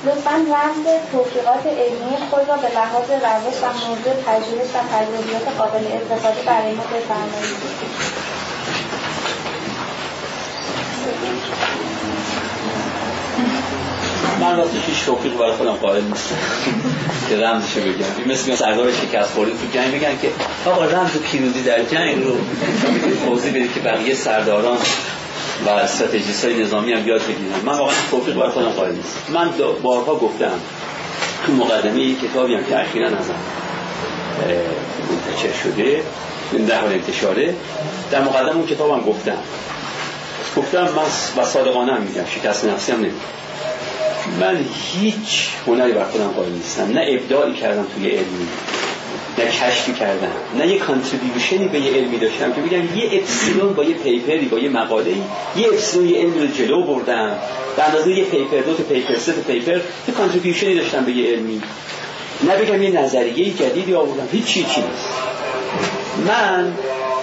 لطفاً رمز توفیقات علمی خود را به لحاظ روش و موضوع پژوهش و تجربیات قابل استفاده برای ما بفرمایید. من راستش هیچ توفیق برای خودم قائل نیستم که رمزشو بگم. این مثل سردار شکست خورده تو جنگ بگن که آقا رمز پیروزی در جنگ رو توضیح بدید که بقیه سرداران و استراتژیست‌های نظامی هم یاد بگیرن. من واقعا توفیق برای خودم قائل نیستم. من بارها گفتم تو مقدمه یک کتابی هم که اخیراً ازم منتشر شده، در حال انتشاره، در مقدمه اون کتابم گفتم من و صادقانه هم میگم، شکست نفسی هم نمیگم، من هیچ هنری بر خودم قائل نیستم. نه ابداعی کردم توی علمی، نه کشفی کردم، نه یه کانتریبیوشنی به یه علمی داشتم که بگم یه اپسیلون با یه پیپری، با یه مقاله‌ای، یه اپسیلون یه علم رو جلو بردم به اندازه یه پیپر، دو تا پیپر، سه تا پیپر، یه کانتریبیوشنی داشتم به یه علمی. نه بگم یه نظریه جدیدی آوردم، هیچ نیست. من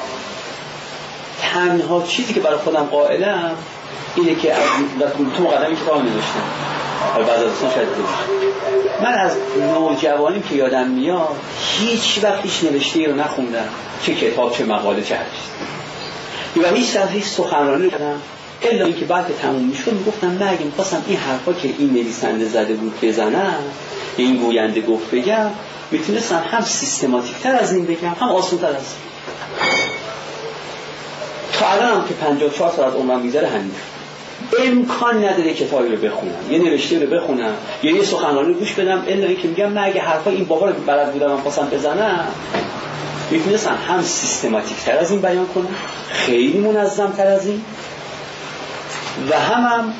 تنها چیزی که برای خودم قائلم اینه که تو مقدمه کتاب نوشتم، بعضی از دوستان شاید دیدن، من از نوجوانی که یادم میاد هیچ وقت هیچ نوشته‌ای رو نخوندم، چه کتاب چه مقاله چه هرچیز، و هیچ سخنرانی رو کردم الا اینکه بعد که تموم میشد میگفتم نه اگه می‌خواستم این حرفا که این نویسنده زده بود بزنم، این گوینده گفت بگم، میتونستم هم سیستماتیک‌تر از این بگم، هم آسان‌تر از این. تا الان هم که 54 سال از عمرم می‌گذره همین امکان نداره کتابی رو بخونم، یه نوشته رو بخونم یا یه سخنرانی رو گوش بدم الا اینکه میگم نه اگه حرفای این بابا رو بلد بودم من خواستم بزنم، میتونستم هم سیستماتیک تر از این بیان کنم، خیلی منظم تر از این، و هم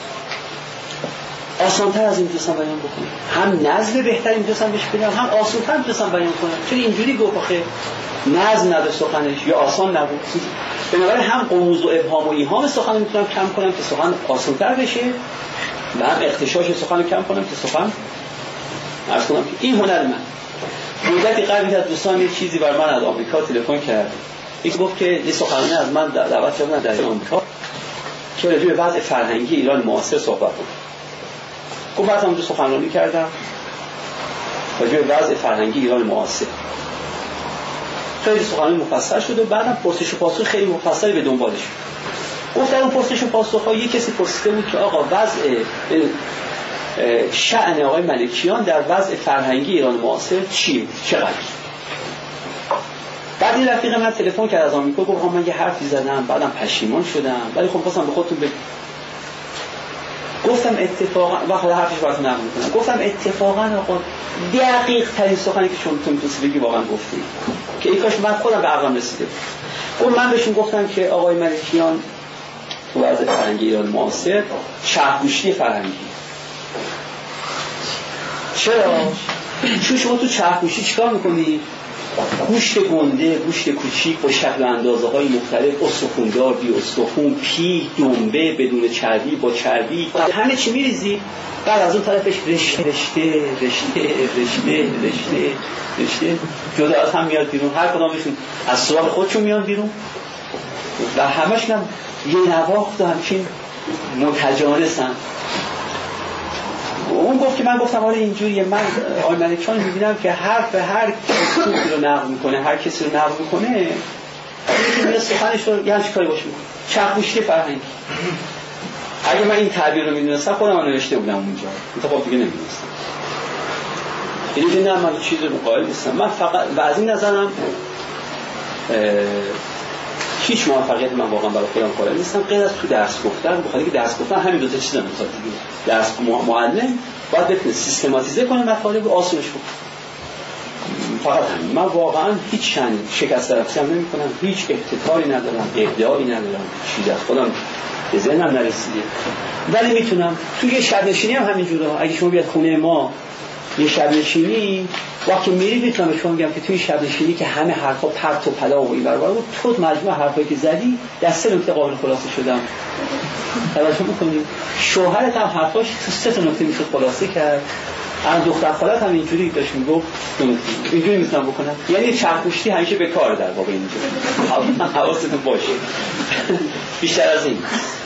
آسان تر از این میتونستم بیان بکنم، هم نظم بهتری میتونستم بهش بدم، هم آسان تر میتونستم بیان کنم. چون اینجوری گفت آخه نظم نداشت سخنش یا آسان نبود، بنابراین هم قموز و ابهام و ایهام سخن میتونم کم کنم که سخن آسان‌تر بشه، و هم اختشاش سخن کم کنم که سخن عرض کنم که این هنر من. مدتی قبل از دوستان یه چیزی بر من از آمریکا تلفن کرد، یکی گفت که یه سخنرانی از من دعوت کردن در آمریکا که راجع به وضع فرهنگی ایران معاصر صحبت کنم. گفت بعد اونجا سخنرانی کردم راجع به وضع فرهنگی ایران معاصر، خیلی سخنرانی مفصل شد و بعدم پرسش و پاسخ خیلی مفصلی به دنبالش شد. گفت در اون پرسش و پاسخ‌ها یک کسی پرسیده بود که آقا وضع شأن آقای ملکیان در وضع فرهنگی ایران معاصر چیه؟ چقدر؟ بعد این رفیق من تلفن کرد از آمریکا، گفت من یه حرفی زدم بعدم پشیمان شدم ولی خب خواستم به خودتون بگم. گفتم اتفاقا وقتی حرفش براتون نقل می‌کنم، گفتم اتفاقا آقا دقیق ترین سخنی که شما می‌تونید بگی واقعا گفتید که ای کاش من خودم به عقلم رسیده. گفت من بهشون گفتم که آقای ملکیان تو وضع فرهنگی ایران معاصر چرخگوشتی فرهنگی. چرا؟ چون شما تو چرخگوشتی چیکار می‌کنی؟ گوشت گنده، گوشت کوچیک با شکل و اندازه‌های مختلف، استخوندار، بی استخون، پیه، دنبه بدون چربی، با چربی، همه چی می‌ریزی، بعد از اون طرفش رشته جدا از هم میاد بیرون، هر کدامشون از سراغ خودشون میاد بیرون و همشون هم یه نواخت و همچین متجانسن. اون گفت که من گفتم آره اینجوریه. من آقای ملکیان می‌بینم که حرف هر کسی رو نقل میکنه، هر کسی رو نقل میکنه، یکی میاد سخنش رو یه کاری باشه میکنه، چرخگوشتی فرهنگی. اگه من این تعبیر رو میدونستم خودم رو نوشته بودم اونجا، انتخاب دیگه نمیدونستم. یعنی نه من چیز رو قائل نیستم. من فقط و از این نظرم هیچ موفقیت من واقعا برای خودم قائل نیستم غیر از تو درس گفتن. بخاطر اینکه درس گفتن همین دو تا چیزا میخواد دیگه. درس معلم باید بتونه سیستماتیزه کنه مطالب و آسونش کنه. فقط همین. من واقعا هیچ شکست درسی هم نمی‌کنم، هیچ ابتکاری ندارم، ابداعی ندارم، چیزی از خودم به ذهنم نرسیده، ولی میتونم توی یه شب نشینی هم همینجوره. اگه شما بیاد خونه ما یه شب نشینی وقتی میری میتونم به شما میگم که توی شب نشینی که همه حرفا پرت و پلا و این برابر بود، تو مجموع حرفایی که زدی در 3 نکته قابل خلاصه شدم. توجه می‌کنید شوهرت هم حرفاش تو 3 نکته میشه خلاصه کرد. از دختر خالت هم اینجوری داشت میگفت اینجوری میتونم بکنم. یعنی چرخگوشتی همیشه به کار در واقع اینجوری. حواستون باشه. بیشتر از این